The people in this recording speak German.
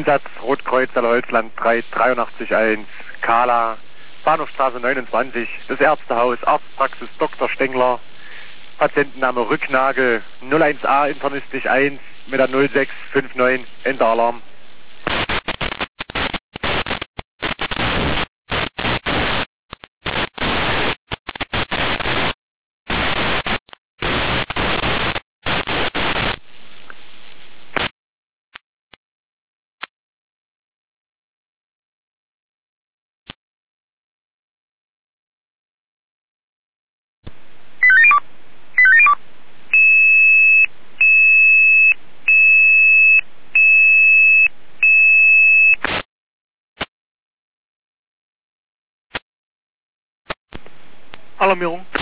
Einsatz Rotkreuz Holzland 3881 Kala, Bahnhofstraße 29, das Ärztehaus, Arztpraxis Dr. Stengler, Patientenname Rücknagel, 01a internistisch 1 mit der 0659, Enter-Alarm. Alarmierung.